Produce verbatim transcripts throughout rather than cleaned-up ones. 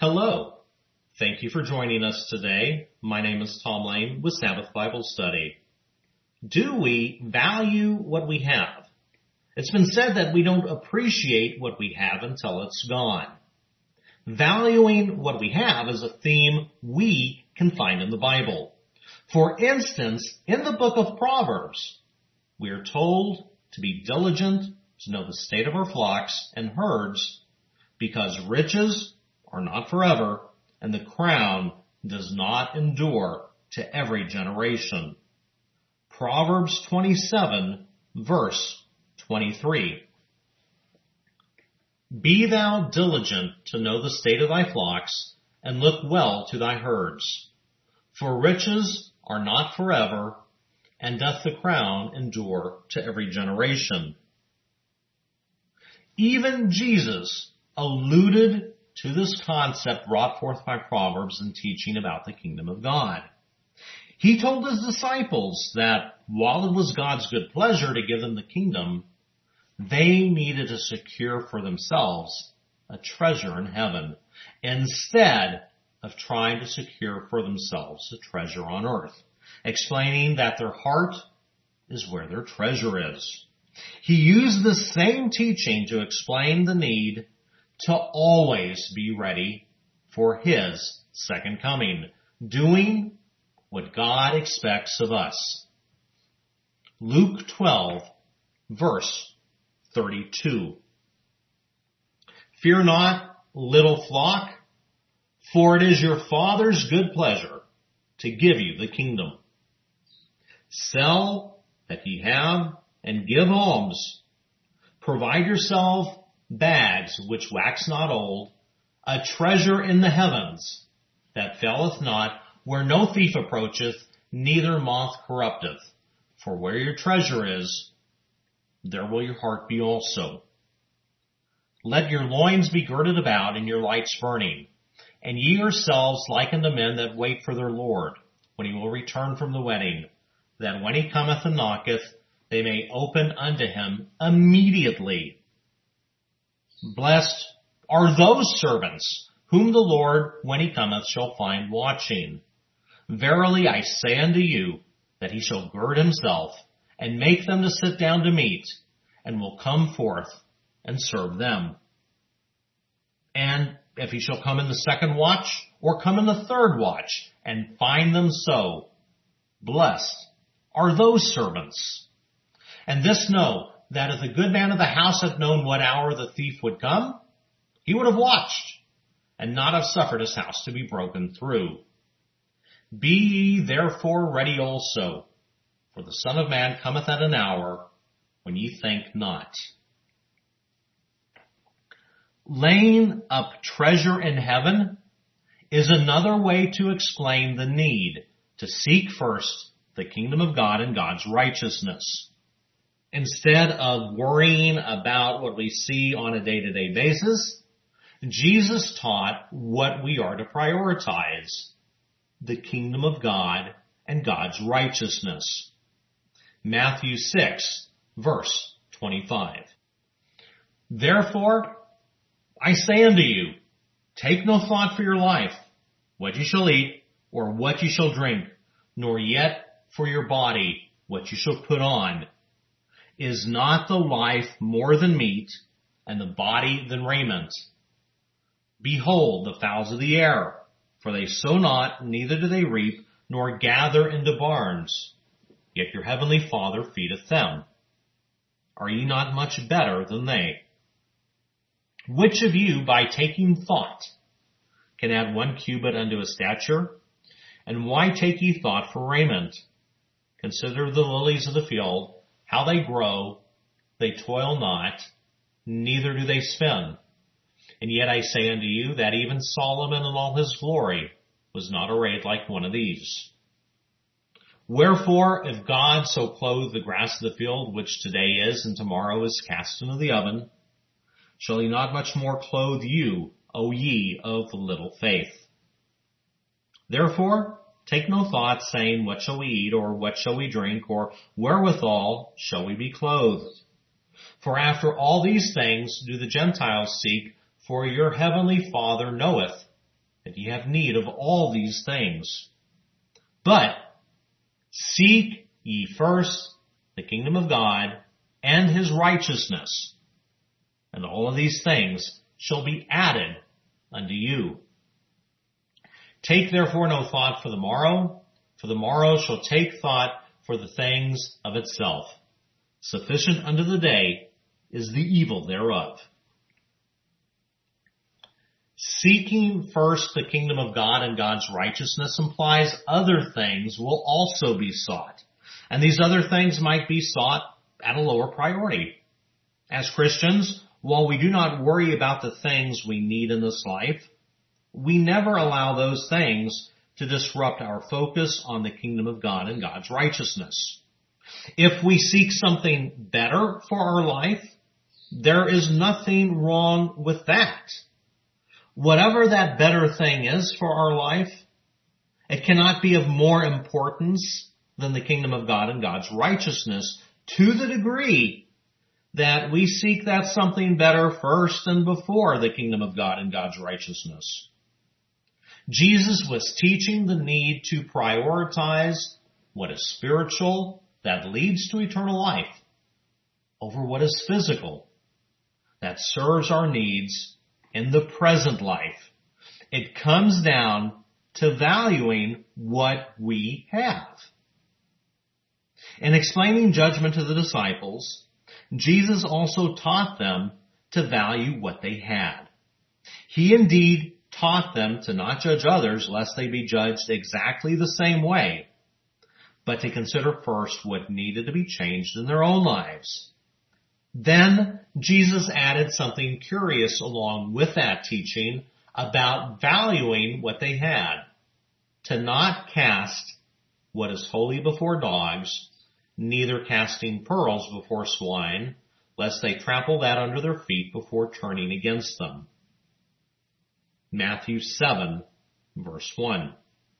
Hello. Thank you for joining us today. My name is Tom Lane with Sabbath Bible Study. Do we value what we have? It's been said that we don't appreciate what we have until it's gone. Valuing what we have is a theme we can find in the Bible. For instance, in the book of Proverbs, we are told to be diligent to know the state of our flocks and herds, because riches are not forever, and the crown does not endure to every generation. Proverbs twenty-seven, verse twenty-three. Be thou diligent to know the state of thy flocks, and look well to thy herds. For riches are not forever, and doth the crown endure to every generation. Even Jesus alluded to this concept brought forth by Proverbs in teaching about the kingdom of God. He told his disciples that while it was God's good pleasure to give them the kingdom, they needed to secure for themselves a treasure in heaven instead of trying to secure for themselves a treasure on earth, explaining that their heart is where their treasure is. He used the same teaching to explain the need to always be ready for his second coming, doing what God expects of us. Luke twelve, verse thirty-two. Fear not, little flock, for it is your Father's good pleasure to give you the kingdom. Sell that ye have, and give alms. Provide yourself bags which wax not old, a treasure in the heavens that faileth not, where no thief approacheth, neither moth corrupteth. For where your treasure is, there will your heart be also. Let your loins be girded about, and your lights burning, and ye yourselves like unto men that wait for their Lord, when he will return from the wedding, that when he cometh and knocketh, they may open unto him immediately. Blessed are those servants whom the Lord, when he cometh, shall find watching. Verily I say unto you, that he shall gird himself, and make them to sit down to meat, and will come forth and serve them. And if he shall come in the second watch, or come in the third watch, and find them so, blessed are those servants. And this know, that if the good man of the house had known what hour the thief would come, he would have watched, and not have suffered his house to be broken through. Be ye therefore ready also, for the Son of Man cometh at an hour when ye think not. Laying up treasure in heaven is another way to explain the need to seek first the kingdom of God and God's righteousness. Instead of worrying about what we see on a day-to-day basis, Jesus taught what we are to prioritize: the kingdom of God and God's righteousness. Matthew six, verse twenty-five. Therefore, I say unto you, take no thought for your life, what you shall eat, or what you shall drink, nor yet for your body, what you shall put on. Is not the life more than meat, and the body than raiment? Behold the fowls of the air, for they sow not, neither do they reap, nor gather into barns, yet your heavenly Father feedeth them. Are ye not much better than they? Which of you, by taking thought, can add one cubit unto his stature? And why take ye thought for raiment? Consider the lilies of the field, how they grow, they toil not, neither do they spin. And yet I say unto you that even Solomon in all his glory was not arrayed like one of these. Wherefore, if God so clothe the grass of the field, which today is and tomorrow is cast into the oven, shall he not much more clothe you, O ye of little faith? Therefore, take no thought, saying, what shall we eat, or what shall we drink, or wherewithal shall we be clothed? For after all these things do the Gentiles seek, for your heavenly Father knoweth that ye have need of all these things. But seek ye first the kingdom of God and his righteousness, and all of these things shall be added unto you. Take therefore no thought for the morrow, for the morrow shall take thought for the things of itself. Sufficient unto the day is the evil thereof. Seeking first the kingdom of God and God's righteousness implies other things will also be sought. And these other things might be sought at a lower priority. As Christians, while we do not worry about the things we need in this life, we never allow those things to disrupt our focus on the kingdom of God and God's righteousness. If we seek something better for our life, there is nothing wrong with that. Whatever that better thing is for our life, it cannot be of more importance than the kingdom of God and God's righteousness, to the degree that we seek that something better first and before the kingdom of God and God's righteousness. Jesus was teaching the need to prioritize what is spiritual that leads to eternal life over what is physical that serves our needs in the present life. It comes down to valuing what we have. In explaining judgment to the disciples, Jesus also taught them to value what they had. He indeed taught them to not judge others lest they be judged exactly the same way, but to consider first what needed to be changed in their own lives. Then Jesus added something curious along with that teaching about valuing what they had, to not cast what is holy before dogs, neither casting pearls before swine, lest they trample that under their feet before turning against them. Matthew seven, verse one.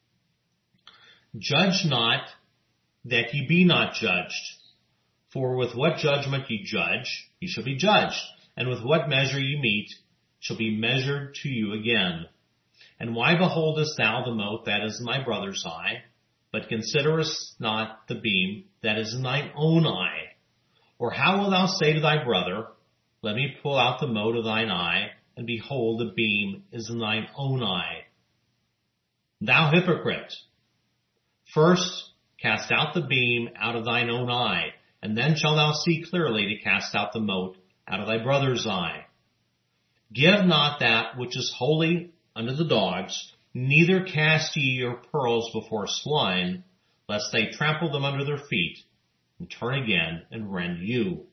Judge not that ye be not judged. For with what judgment ye judge, ye shall be judged, and with what measure ye mete, shall be measured to you again. And why beholdest thou the mote that is in thy brother's eye, but considerest not the beam that is in thine own eye? Or how wilt thou say to thy brother, let me pull out the mote of thine eye, and behold, the beam is in thine own eye? Thou hypocrite! First cast out the beam out of thine own eye, and then shalt thou see clearly to cast out the mote out of thy brother's eye. Give not that which is holy unto the dogs, neither cast ye your pearls before swine, lest they trample them under their feet, and turn again and rend you.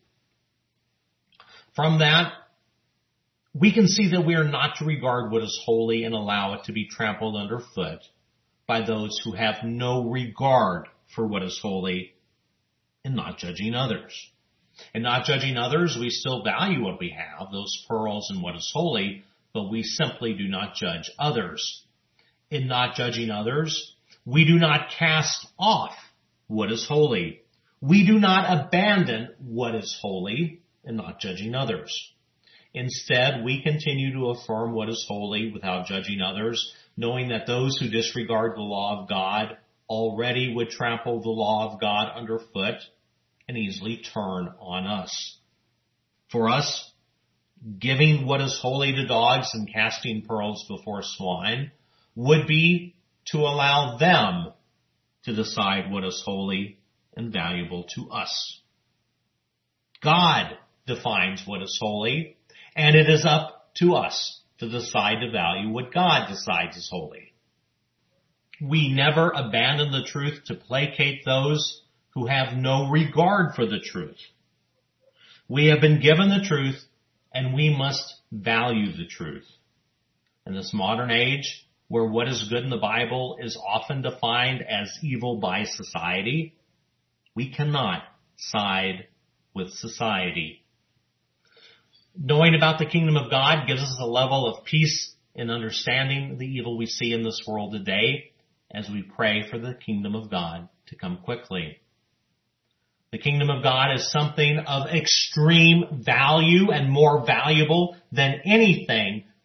From that, we can see that we are not to regard what is holy and allow it to be trampled underfoot by those who have no regard for what is holy, and not judging others. In not judging others, we still value what we have, those pearls and what is holy, but we simply do not judge others. In not judging others, we do not cast off what is holy. We do not abandon what is holy in not judging others. Instead, we continue to affirm what is holy without judging others, knowing that those who disregard the law of God already would trample the law of God underfoot and easily turn on us. For us, giving what is holy to dogs and casting pearls before swine would be to allow them to decide what is holy and valuable to us. God defines what is holy, and it is up to us to decide to value what God decides is holy. We never abandon the truth to placate those who have no regard for the truth. We have been given the truth, and we must value the truth. In this modern age, where what is good in the Bible is often defined as evil by society, we cannot side with society. Knowing about the kingdom of God gives us a level of peace in understanding the evil we see in this world today as we pray for the kingdom of God to come quickly. The kingdom of God is something of extreme value and more valuable than anything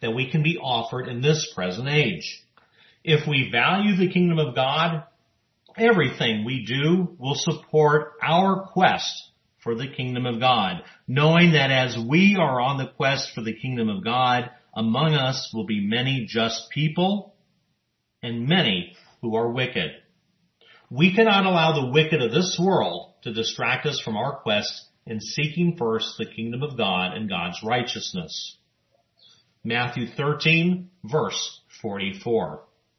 that we can be offered in this present age. If we value the kingdom of God, everything we do will support our quest for the kingdom of God, knowing that as we are on the quest for the kingdom of God, among us will be many just people and many who are wicked. We cannot allow the wicked of this world to distract us from our quest in seeking first the kingdom of God and God's righteousness. Matthew thirteen, verse forty-four.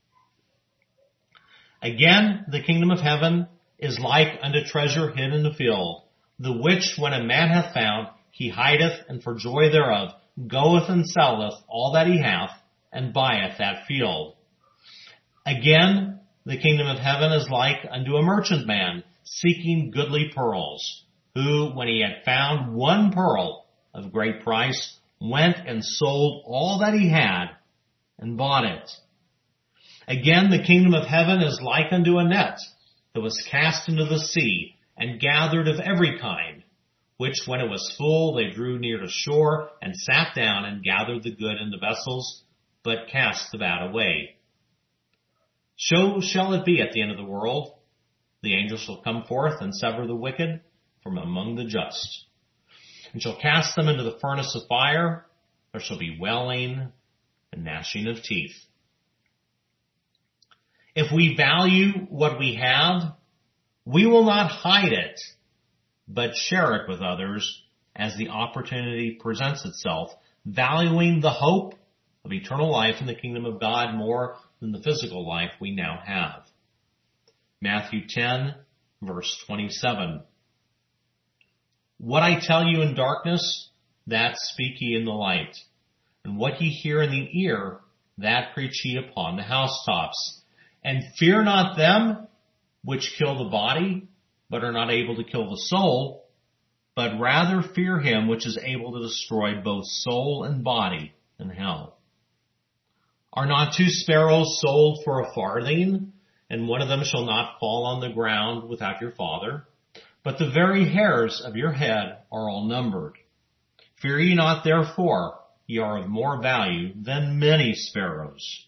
Again, the kingdom of heaven is like unto treasure hid in the field, the which when a man hath found, he hideth, and for joy thereof goeth and selleth all that he hath, and buyeth that field. Again, the kingdom of heaven is like unto a merchantman seeking goodly pearls, who, when he had found one pearl of great price, went and sold all that he had, and bought it. Again, the kingdom of heaven is like unto a net that was cast into the sea, and gathered of every kind, which when it was full they drew near to shore, and sat down and gathered the good into vessels, but cast the bad away. So shall it be at the end of the world. The angels shall come forth and sever the wicked from among the just, and shall cast them into the furnace of fire. There shall be wailing and gnashing of teeth. If we value what we have, we will not hide it, but share it with others as the opportunity presents itself, valuing the hope of eternal life in the kingdom of God more than the physical life we now have. Matthew ten, verse twenty-seven. What I tell you in darkness, that speak ye in the light, and what ye hear in the ear, that preach ye upon the housetops. And fear not them which kill the body, but are not able to kill the soul, but rather fear him which is able to destroy both soul and body in hell. Are not two sparrows sold for a farthing, and one of them shall not fall on the ground without your Father? But the very hairs of your head are all numbered. Fear ye not, therefore, ye are of more value than many sparrows.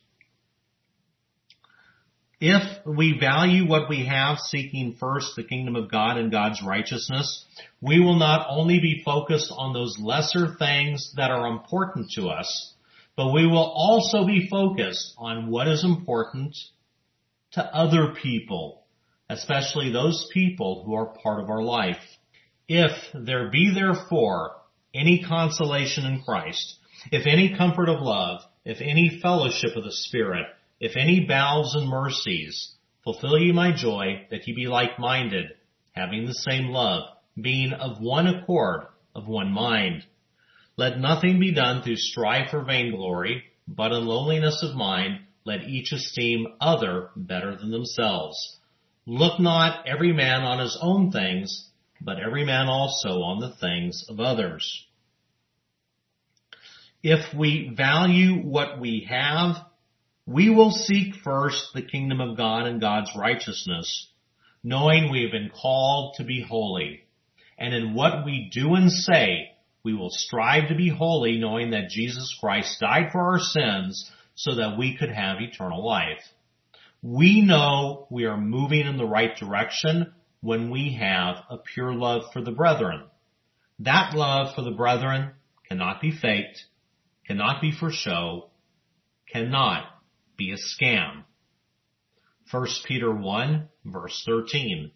If we value what we have, seeking first the kingdom of God and God's righteousness, we will not only be focused on those lesser things that are important to us, but we will also be focused on what is important to other people, especially those people who are part of our life. If there be therefore any consolation in Christ, if any comfort of love, if any fellowship of the Spirit, if any bowels and mercies, fulfill ye my joy, that ye be like-minded, having the same love, being of one accord, of one mind. Let nothing be done through strife or vainglory, but in lowliness of mind, let each esteem other better than themselves. Look not every man on his own things, but every man also on the things of others. If we value what we have, we will seek first the kingdom of God and God's righteousness, knowing we have been called to be holy. And in what we do and say, we will strive to be holy, knowing that Jesus Christ died for our sins so that we could have eternal life. We know we are moving in the right direction when we have a pure love for the brethren. That love for the brethren cannot be faked, cannot be for show, cannot be a scam. First Peter one, verse thirteen.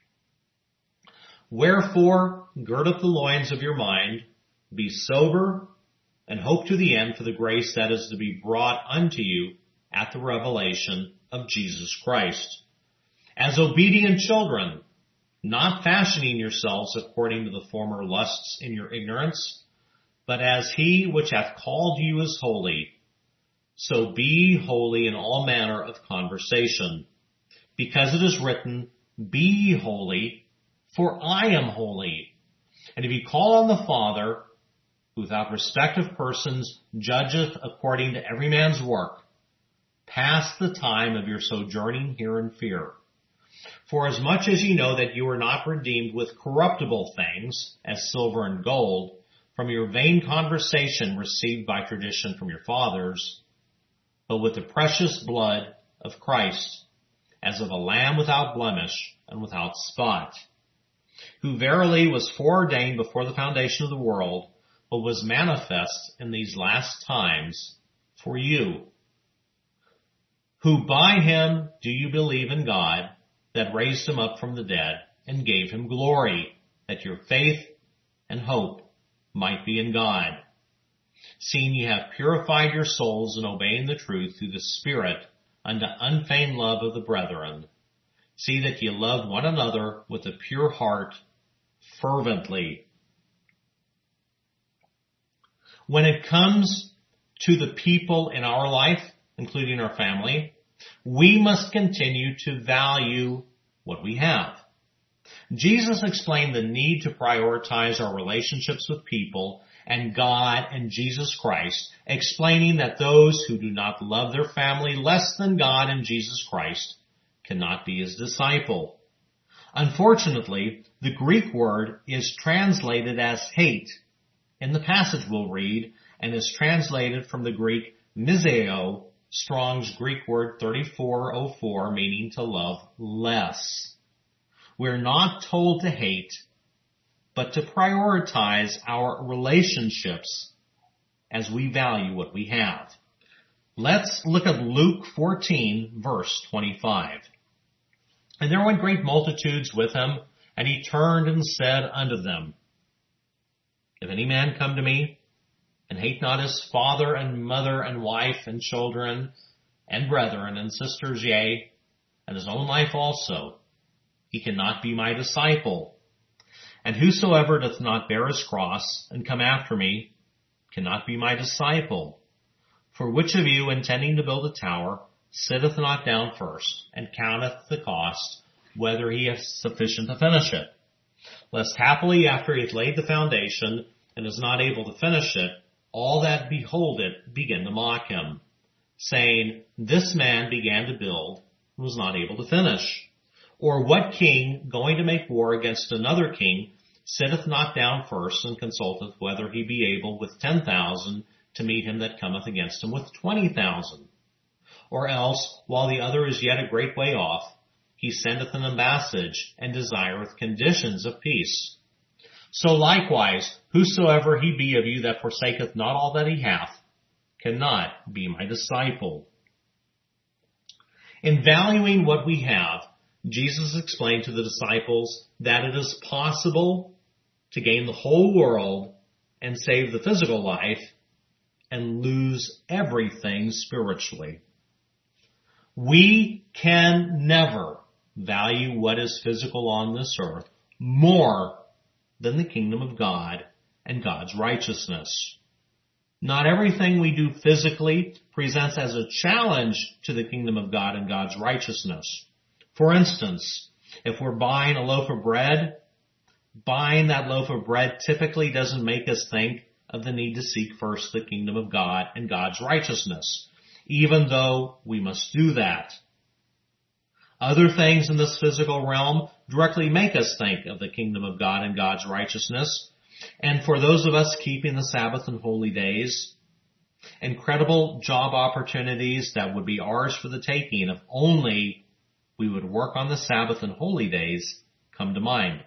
Wherefore, gird up the loins of your mind, be sober, and hope to the end for the grace that is to be brought unto you at the revelation of Jesus Christ. As obedient children, not fashioning yourselves according to the former lusts in your ignorance, but as he which hath called you is holy, so be holy in all manner of conversation. Because it is written, be ye holy, for I am holy. And if ye call on the Father, who without respect of persons judgeth according to every man's work, pass the time of your sojourning here in fear. For as much as ye know that you are not redeemed with corruptible things, as silver and gold, from your vain conversation received by tradition from your fathers, but with the precious blood of Christ, as of a lamb without blemish and without spot, who verily was foreordained before the foundation of the world, but was manifest in these last times for you, who by him do you believe in God, that raised him up from the dead and gave him glory, that your faith and hope might be in God, seeing ye have purified your souls in obeying the truth through the Spirit unto unfeigned love of the brethren. See that ye love one another with a pure heart fervently. When it comes to the people in our life, including our family, we must continue to value what we have. Jesus explained the need to prioritize our relationships with people and God and Jesus Christ, explaining that those who do not love their family less than God and Jesus Christ cannot be his disciple. Unfortunately, the Greek word is translated as hate in the passage we'll read, and is translated from the Greek miseo, Strong's Greek word thirty-four oh four, meaning to love less. We're not told to hate, but to prioritize our relationships as we value what we have. Let's look at Luke fourteen, verse twenty-five. And there went great multitudes with him, and he turned and said unto them, If any man come to me, and hate not his father and mother and wife and children and brethren and sisters, yea, and his own life also, he cannot be my disciple. And whosoever doth not bear his cross and come after me cannot be my disciple. For which of you, intending to build a tower, sitteth not down first, and counteth the cost, whether he hath sufficient to finish it? Lest happily after he hath laid the foundation, and is not able to finish it, all that behold it begin to mock him, saying, This man began to build, and was not able to finish. Or what king, going to make war against another king, sitteth not down first, and consulteth whether he be able with ten thousand to meet him that cometh against him with twenty thousand? Or else, while the other is yet a great way off, he sendeth an ambassage, and desireth conditions of peace. So likewise, whosoever he be of you that forsaketh not all that he hath, cannot be my disciple. In valuing what we have, Jesus explained to the disciples that it is possible to gain the whole world and save the physical life and lose everything spiritually. We can never value what is physical on this earth more than the kingdom of God and God's righteousness. Not everything we do physically presents as a challenge to the kingdom of God and God's righteousness. For instance, if we're buying a loaf of bread, buying that loaf of bread typically doesn't make us think of the need to seek first the kingdom of God and God's righteousness, even though we must do that. Other things in this physical realm directly make us think of the kingdom of God and God's righteousness. And for those of us keeping the Sabbath and holy days, incredible job opportunities that would be ours for the taking if only we would work on the Sabbath and holy days come to mind.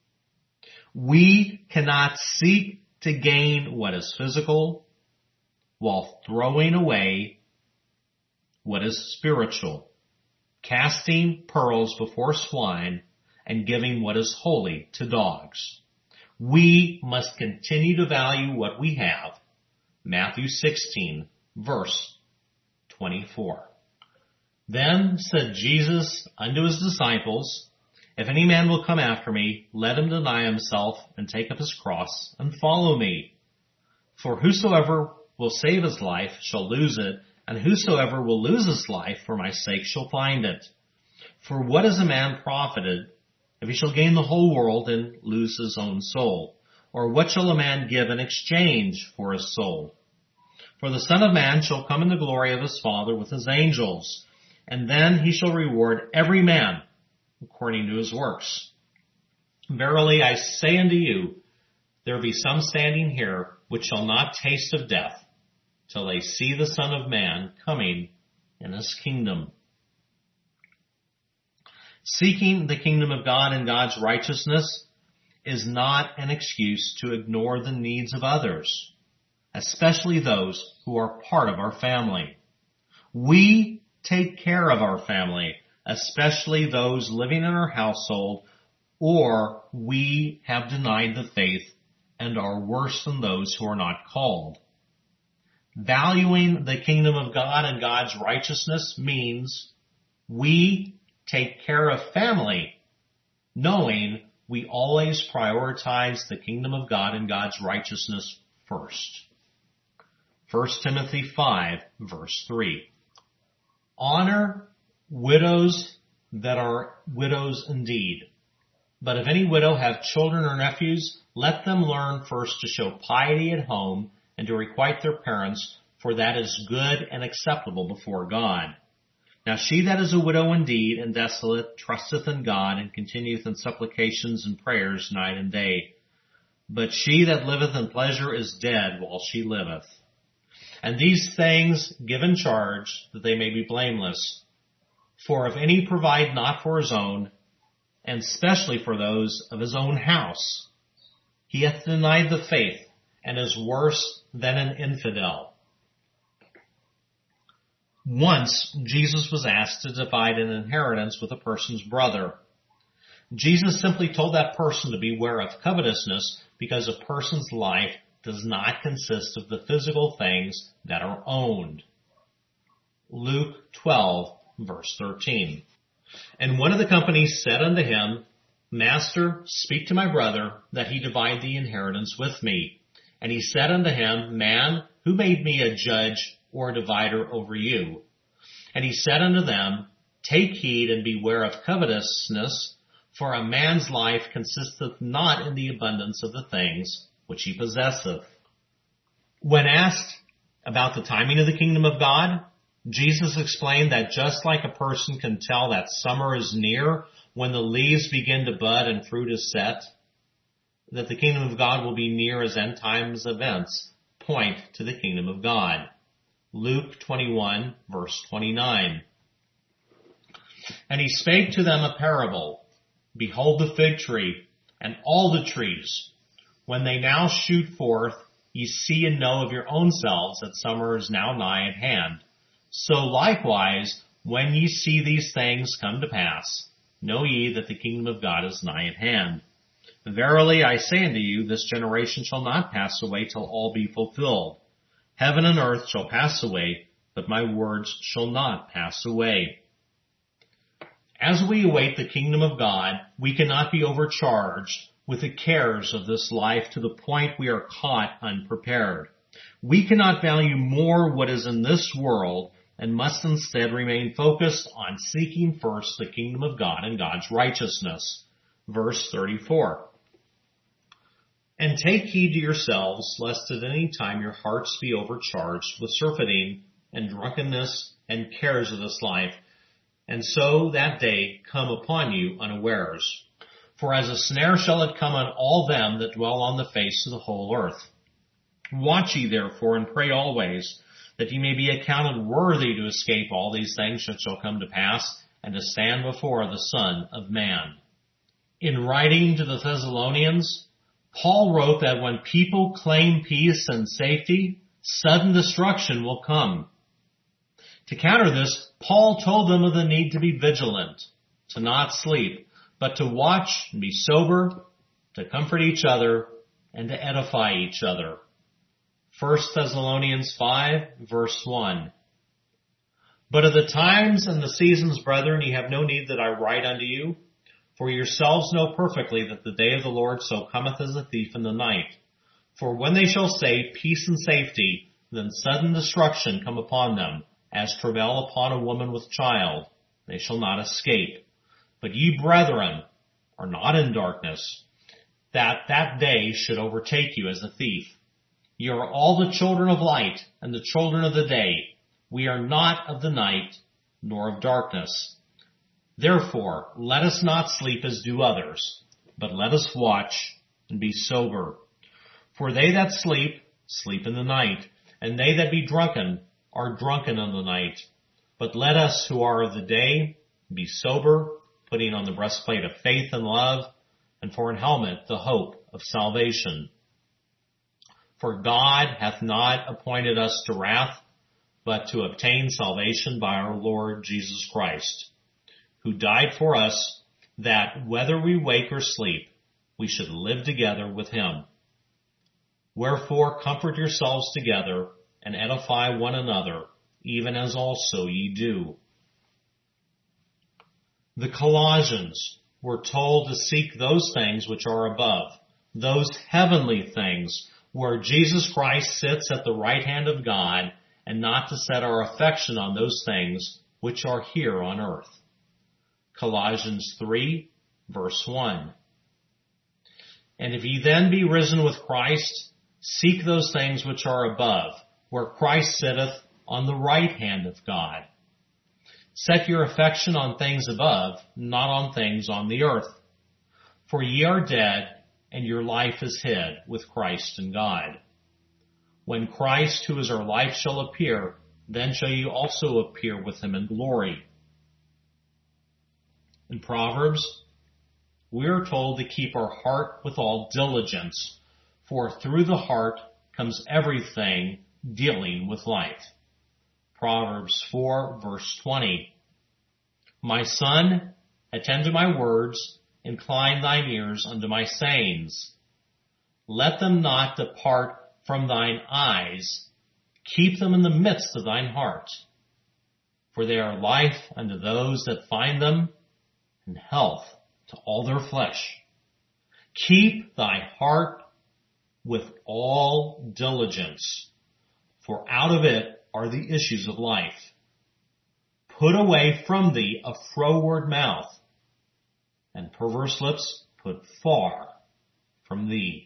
We cannot seek to gain what is physical while throwing away what is spiritual, casting pearls before swine and giving what is holy to dogs. We must continue to value what we have. Matthew sixteen, verse twenty-four. Then said Jesus unto his disciples, If any man will come after me, let him deny himself and take up his cross and follow me. For whosoever will save his life shall lose it, and whosoever will lose his life for my sake shall find it. For what is a man profited if he shall gain the whole world and lose his own soul? Or what shall a man give in exchange for his soul? For the Son of Man shall come in the glory of his Father with his angels, and then he shall reward every man according to his works. Verily I say unto you, there be some standing here which shall not taste of death till they see the Son of Man coming in his kingdom. Seeking the kingdom of God and God's righteousness is not an excuse to ignore the needs of others, especially those who are part of our family. We take care of our family, especially those living in our household, or we have denied the faith and are worse than those who are not called. Valuing the kingdom of God and God's righteousness means we take care of family, knowing we always prioritize the kingdom of God and God's righteousness first. First Timothy five, verse three. Honor widows that are widows indeed. But if any widow have children or nephews, let them learn first to show piety at home and to requite their parents, for that is good and acceptable before God. Now she that is a widow indeed and desolate trusteth in God and continueth in supplications and prayers night and day. But she that liveth in pleasure is dead while she liveth. And these things give in charge, that they may be blameless. For if any provide not for his own, and especially for those of his own house, he hath denied the faith, and is worse than an infidel. Once Jesus was asked to divide an inheritance with a person's brother. Jesus simply told that person to beware of covetousness because a person's life does not consist of the physical things that are owned. Luke twelve, verse thirteen. And one of the company said unto him, Master, speak to my brother, that he divide the inheritance with me. And he said unto him, Man, who made me a judge or a divider over you? And he said unto them, Take heed and beware of covetousness, for a man's life consisteth not in the abundance of the things which he possesseth. When asked about the timing of the kingdom of God, Jesus explained that just like a person can tell that summer is near when the leaves begin to bud and fruit is set, that the kingdom of God will be near as end times events point to the kingdom of God. Luke twenty-one, verse twenty-nine. And he spake to them a parable. Behold the fig tree and all the trees. When they now shoot forth, ye see and know of your own selves that summer is now nigh at hand. So likewise, when ye see these things come to pass, know ye that the kingdom of God is nigh at hand. Verily I say unto you, this generation shall not pass away till all be fulfilled. Heaven and earth shall pass away, but my words shall not pass away. As we await the kingdom of God, we cannot be overcharged with the cares of this life to the point we are caught unprepared. We cannot value more what is in this world and must instead remain focused on seeking first the kingdom of God and God's righteousness. Verse thirty-four. And take heed to yourselves, lest at any time your hearts be overcharged with surfeiting and drunkenness and cares of this life, and so that day come upon you unawares. For as a snare shall it come on all them that dwell on the face of the whole earth. Watch ye therefore and pray always, that ye may be accounted worthy to escape all these things that shall come to pass, and to stand before the Son of Man. In writing to the Thessalonians, Paul wrote that when people claim peace and safety, sudden destruction will come. To counter this, Paul told them of the need to be vigilant, to not sleep, but to watch and be sober, to comfort each other, and to edify each other. First Thessalonians five, verse one. But of the times and the seasons, brethren, ye have no need that I write unto you, for yourselves know perfectly that the day of the Lord so cometh as a thief in the night. For when they shall say peace and safety, then sudden destruction come upon them, as travail upon a woman with child. They shall not escape. But ye, brethren, are not in darkness, that that day should overtake you as a thief. Ye are all the children of light and the children of the day. We are not of the night, nor of darkness. Therefore, let us not sleep as do others, but let us watch and be sober. For they that sleep, sleep in the night, and they that be drunken are drunken in the night. But let us who are of the day be sober, putting on the breastplate of faith and love, and for an helmet the hope of salvation. For God hath not appointed us to wrath, but to obtain salvation by our Lord Jesus Christ, who died for us, that whether we wake or sleep, we should live together with him. Wherefore comfort yourselves together, and edify one another, even as also ye do. The Colossians were told to seek those things which are above, those heavenly things, where Jesus Christ sits at the right hand of God, and not to set our affection on those things which are here on earth. Colossians three, verse one. And if ye then be risen with Christ, seek those things which are above, where Christ sitteth on the right hand of God. Set your affection on things above, not on things on the earth. For ye are dead, and your life is hid with Christ in God. When Christ, who is our life, shall appear, then shall you also appear with him in glory. In Proverbs, we are told to keep our heart with all diligence, for through the heart comes everything dealing with life. Proverbs four, verse twenty. My son, attend to my words, incline thine ears unto my sayings. Let them not depart from thine eyes, keep them in the midst of thine heart. For they are life unto those that find them, and health to all their flesh. Keep thy heart with all diligence, for out of it are the issues of life. Put away from thee a froward mouth, and perverse lips put far from thee.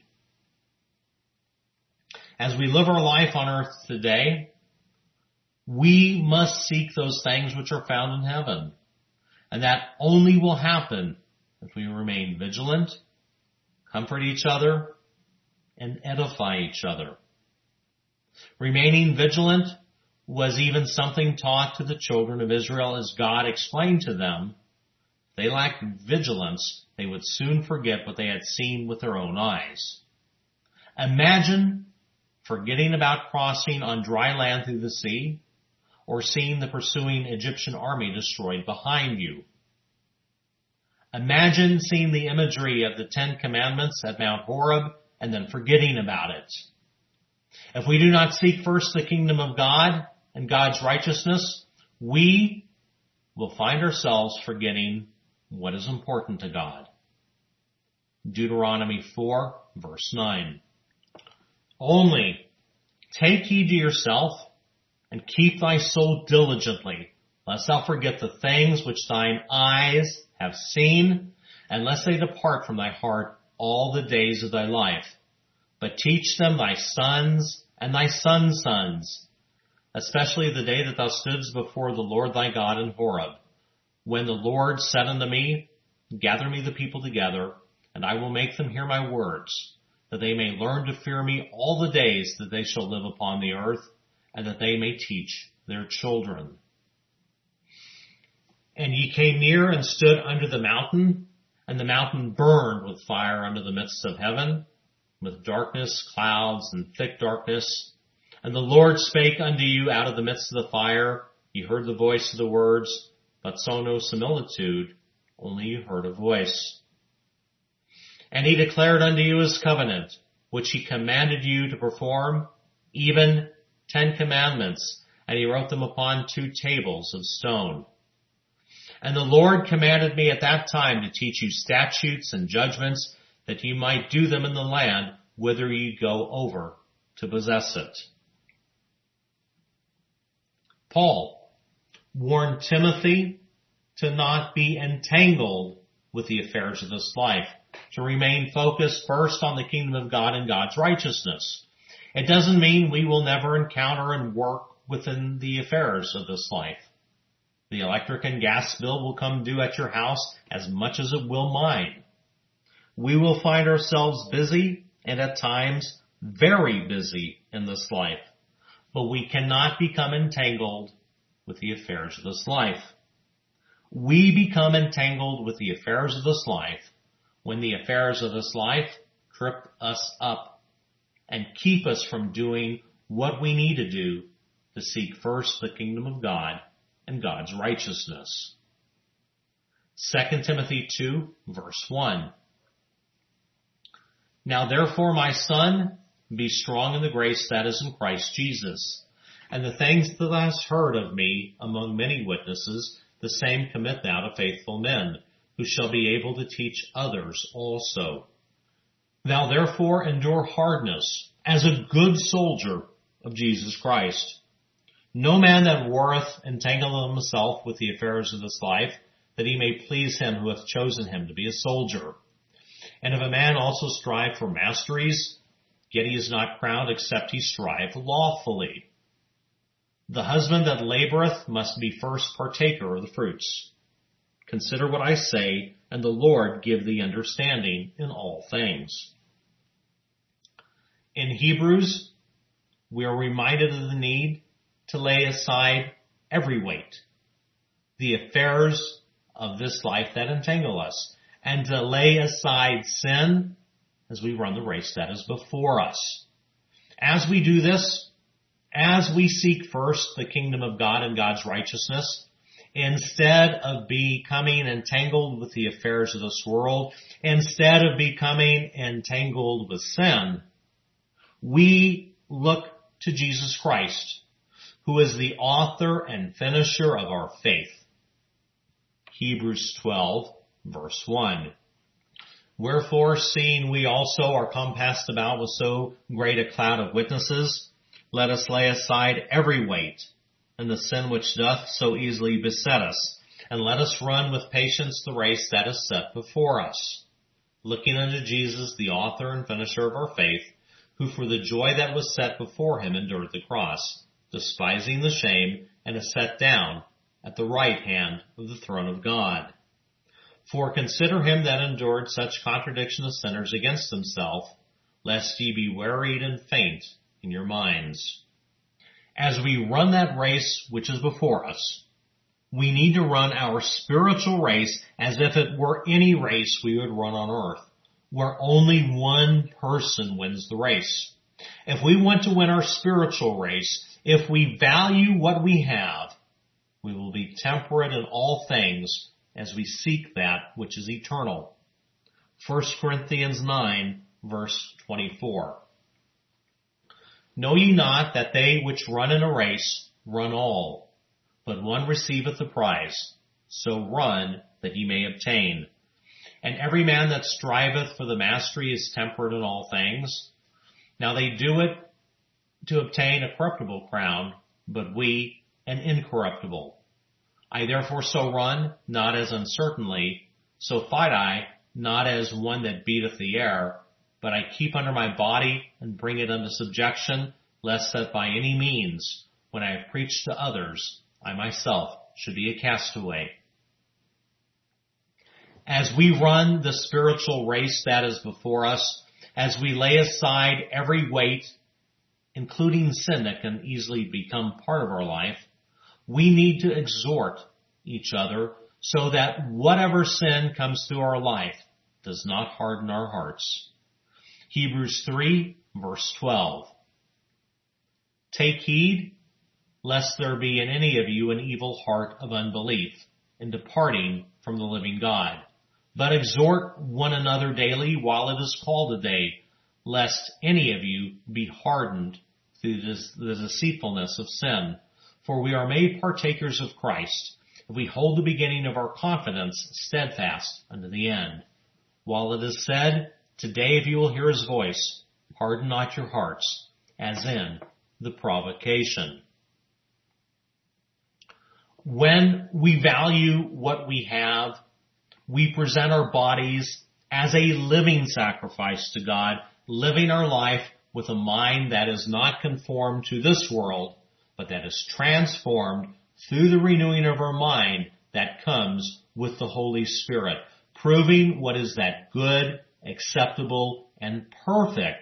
As we live our life on earth today, we must seek those things which are found in heaven. And that only will happen if we remain vigilant, comfort each other, and edify each other. Remaining vigilant was even something taught to the children of Israel as God explained to them. If they lacked vigilance, they would soon forget what they had seen with their own eyes. Imagine forgetting about crossing on dry land through the sea, or seeing the pursuing Egyptian army destroyed behind you. Imagine seeing the imagery of the Ten Commandments at Mount Horeb and then forgetting about it. If we do not seek first the kingdom of God and God's righteousness, we will find ourselves forgetting what is important to God. Deuteronomy four, verse nine. Only take heed to yourself and keep thy soul diligently, lest thou forget the things which thine eyes have seen, and lest they depart from thy heart all the days of thy life. But teach them thy sons and thy sons' sons, especially the day that thou stoodest before the Lord thy God in Horeb, when the Lord said unto me, gather me the people together, and I will make them hear my words, that they may learn to fear me all the days that they shall live upon the earth, and that they may teach their children. And ye came near and stood under the mountain, and the mountain burned with fire under the midst of heaven, with darkness, clouds, and thick darkness. And the Lord spake unto you out of the midst of the fire. Ye heard the voice of the words, but saw no similitude, only you heard a voice. And he declared unto you his covenant, which he commanded you to perform, even Ten Commandments, and he wrote them upon two tables of stone. And the Lord commanded me at that time to teach you statutes and judgments, that ye might do them in the land whither ye go over to possess it. Paul warned Timothy to not be entangled with the affairs of this life, to remain focused first on the kingdom of God and God's righteousness. It doesn't mean we will never encounter and work within the affairs of this life. The electric and gas bill will come due at your house as much as it will mine. We will find ourselves busy and at times very busy in this life, but we cannot become entangled with the affairs of this life. We become entangled with the affairs of this life when the affairs of this life trip us up and keep us from doing what we need to do to seek first the kingdom of God and God's righteousness. Second Timothy two, verse one. Now therefore, my son, be strong in the grace that is in Christ Jesus. And the things that thou hast heard of me among many witnesses, the same commit thou to faithful men, who shall be able to teach others also. Thou therefore endure hardness as a good soldier of Jesus Christ. No man that warreth entangleth himself with the affairs of this life, that he may please him who hath chosen him to be a soldier. And if a man also strive for masteries, yet he is not crowned except he strive lawfully. The husband that laboreth must be first partaker of the fruits. Consider what I say, and the Lord give thee understanding in all things. In Hebrews, we are reminded of the need to lay aside every weight, the affairs of this life that entangle us, and to lay aside sin as we run the race that is before us. As we do this, as we seek first the kingdom of God and God's righteousness, instead of becoming entangled with the affairs of this world, instead of becoming entangled with sin, we look to Jesus Christ, who is the author and finisher of our faith. Hebrews twelve, verse one. Wherefore, seeing we also are compassed about with so great a cloud of witnesses, let us lay aside every weight and the sin which doth so easily beset us, and let us run with patience the race that is set before us, looking unto Jesus, the author and finisher of our faith, who for the joy that was set before him endured the cross, despising the shame, and is set down at the right hand of the throne of God. For consider him that endured such contradiction of sinners against himself, lest ye be wearied and faint in your minds. As we run that race which is before us, we need to run our spiritual race as if it were any race we would run on earth, where only one person wins the race. If we want to win our spiritual race, if we value what we have, we will be temperate in all things as we seek that which is eternal. First Corinthians nine, verse twenty-four. Know ye not that they which run in a race run all, but one receiveth the prize? So run that ye may obtain. And every man that striveth for the mastery is temperate in all things. Now they do it to obtain a corruptible crown, but we an incorruptible. I therefore so run, not as uncertainly, so fight I, not as one that beateth the air, but I keep under my body and bring it unto subjection, lest that by any means, when I have preached to others, I myself should be a castaway. As we run the spiritual race that is before us, as we lay aside every weight, including sin that can easily become part of our life, we need to exhort each other so that whatever sin comes through our life does not harden our hearts. Hebrews three, verse twelve. Take heed, lest there be in any of you an evil heart of unbelief in departing from the living God. But exhort one another daily while it is called a day, lest any of you be hardened through the deceitfulness of sin. For we are made partakers of Christ, if we hold the beginning of our confidence steadfast unto the end. While it is said, today if you will hear his voice, harden not your hearts, as in the provocation. When we value what we have, we present our bodies as a living sacrifice to God, living our life with a mind that is not conformed to this world, but that is transformed through the renewing of our mind that comes with the Holy Spirit, proving what is that good, acceptable, and perfect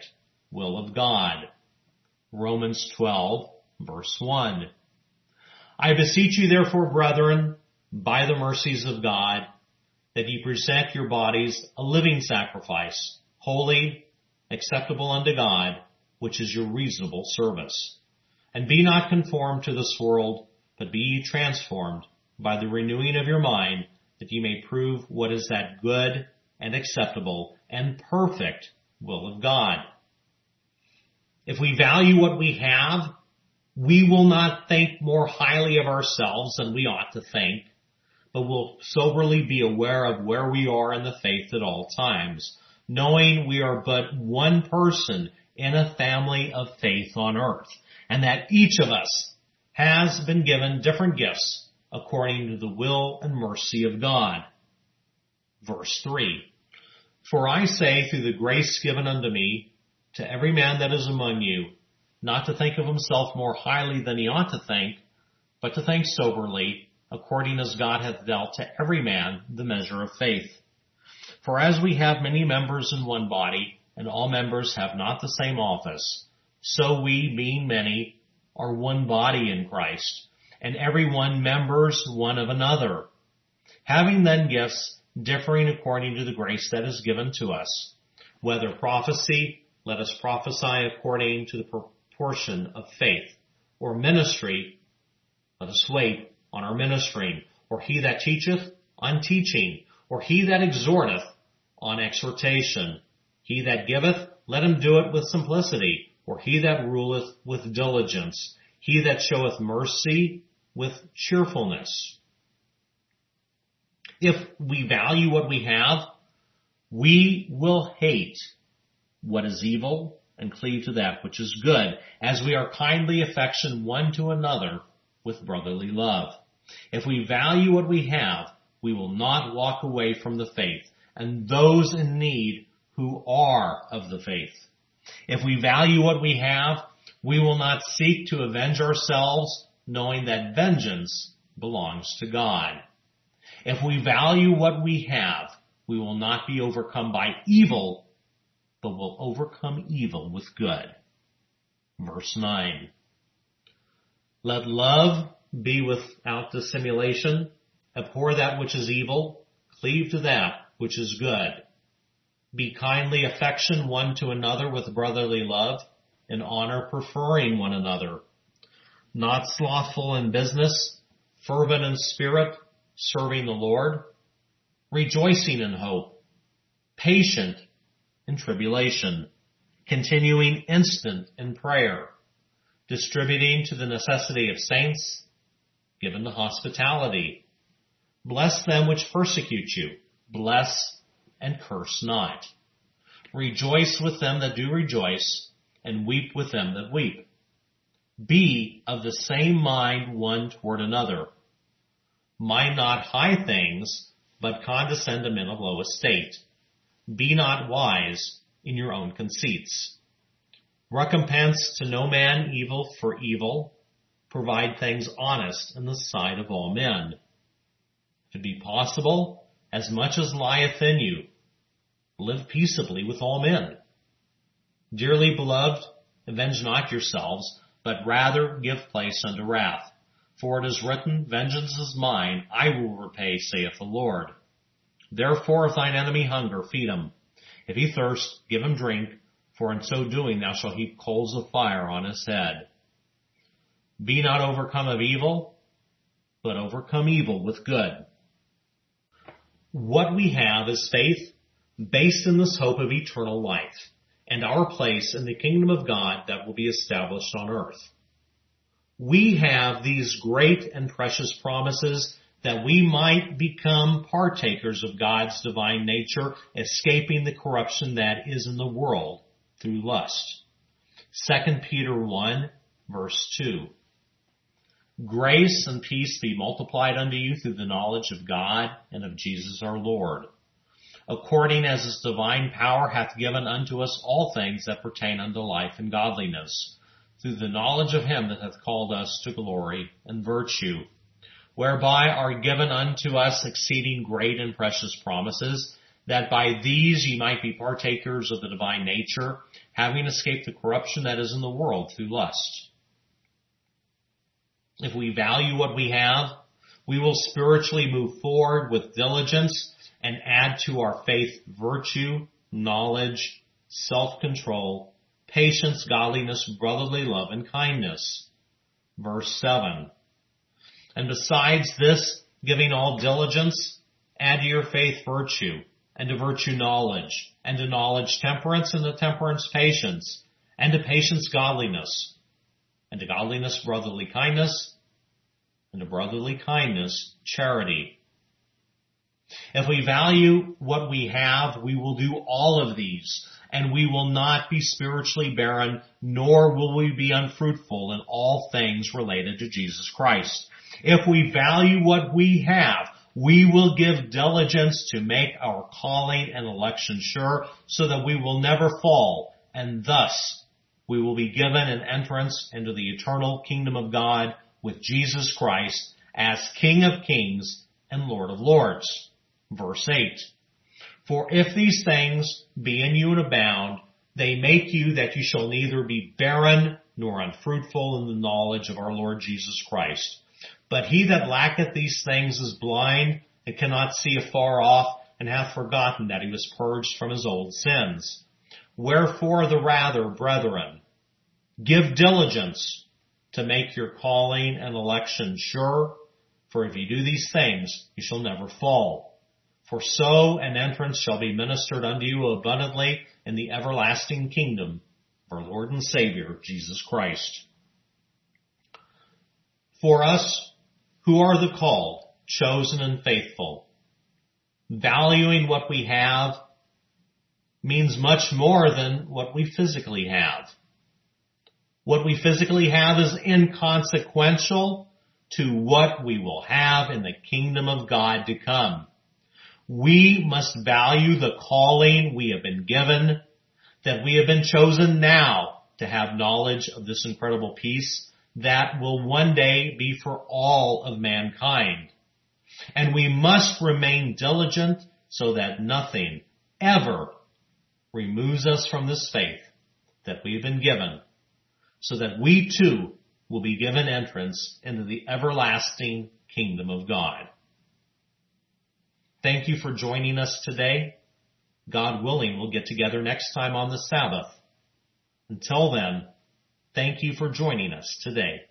will of God. Romans twelve, verse one. I beseech you therefore, brethren, by the mercies of God, that ye present your bodies a living sacrifice, holy, acceptable unto God, which is your reasonable service. And be not conformed to this world, but be ye transformed by the renewing of your mind, that ye may prove what is that good and acceptable and perfect will of God. If we value what we have, we will not think more highly of ourselves than we ought to think, but will soberly be aware of where we are in the faith at all times, knowing we are but one person in a family of faith on earth, and that each of us has been given different gifts according to the will and mercy of God. Verse three, for I say through the grace given unto me to every man that is among you, not to think of himself more highly than he ought to think, but to think soberly, according as God hath dealt to every man the measure of faith. For as we have many members in one body, and all members have not the same office, so we, being many, are one body in Christ, and every one members one of another. Having then gifts differing according to the grace that is given to us, whether prophecy, let us prophesy according to the proportion of faith, or ministry, let us wait on our ministering, or he that teacheth on teaching, or he that exhorteth on exhortation. He that giveth, let him do it with simplicity, or he that ruleth with diligence. He that showeth mercy with cheerfulness. If we value what we have, we will hate what is evil and cleave to that which is good, as we are kindly affection one to another with brotherly love. If we value what we have, we will not walk away from the faith and those in need who are of the faith. If we value what we have, we will not seek to avenge ourselves, knowing that vengeance belongs to God. If we value what we have, we will not be overcome by evil, but will overcome evil with good. Verse nine. Let love be without dissimulation. Abhor that which is evil. Cleave to that which is good. Be kindly affection one to another with brotherly love, in honor preferring one another. Not slothful in business, fervent in spirit, serving the Lord, rejoicing in hope, patient in tribulation, continuing instant in prayer, distributing to the necessity of saints, given to hospitality. Bless them which persecute you. Bless and curse not. Rejoice with them that do rejoice, and weep with them that weep. Be of the same mind one toward another. Mind not high things, but condescend to men of low estate. Be not wise in your own conceits. Recompense to no man evil for evil. Provide things honest in the sight of all men. If it be possible, as much as lieth in you, live peaceably with all men. Dearly beloved, avenge not yourselves, but rather give place unto wrath. For it is written, vengeance is mine, I will repay, saith the Lord. Therefore, if thine enemy hunger, feed him. If he thirst, give him drink, for in so doing thou shalt heap coals of fire on his head. Be not overcome of evil, but overcome evil with good. What we have is faith based in this hope of eternal life and our place in the kingdom of God that will be established on earth. We have these great and precious promises that we might become partakers of God's divine nature, escaping the corruption that is in the world through lust. Second Peter one, verse two. Grace and peace be multiplied unto you through the knowledge of God and of Jesus our Lord, according as his divine power hath given unto us all things that pertain unto life and godliness, through the knowledge of him that hath called us to glory and virtue, whereby are given unto us exceeding great and precious promises, that by these ye might be partakers of the divine nature, having escaped the corruption that is in the world through lust. If we value what we have, we will spiritually move forward with diligence and add to our faith virtue, knowledge, self-control, patience, godliness, brotherly love, and kindness. Verse seven. And besides this, giving all diligence, add to your faith virtue, and to virtue knowledge, and to knowledge temperance, and to temperance patience, and to patience godliness, and to godliness brotherly kindness, and to brotherly kindness charity. If we value what we have, we will do all of these, and we will not be spiritually barren, nor will we be unfruitful in all things related to Jesus Christ. If we value what we have, we will give diligence to make our calling and election sure, so that we will never fall, and thus we will be given an entrance into the eternal kingdom of God with Jesus Christ as King of kings and Lord of lords. Verse eight. For if these things be in you and abound, they make you that you shall neither be barren nor unfruitful in the knowledge of our Lord Jesus Christ. But he that lacketh these things is blind and cannot see afar off, and hath forgotten that he was purged from his old sins. Wherefore the rather, brethren, give diligence to make your calling and election sure, for if you do these things, you shall never fall. For so an entrance shall be ministered unto you abundantly in the everlasting kingdom of our Lord and Savior, Jesus Christ. For us who are the called, chosen and faithful, valuing what we have means much more than what we physically have. What we physically have is inconsequential to what we will have in the kingdom of God to come. We must value the calling we have been given, that we have been chosen now to have knowledge of this incredible peace that will one day be for all of mankind. And we must remain diligent so that nothing ever removes us from this faith that we have been given, so that we too will be given entrance into the everlasting kingdom of God. Thank you for joining us today. God willing, we'll get together next time on the Sabbath. Until then, thank you for joining us today.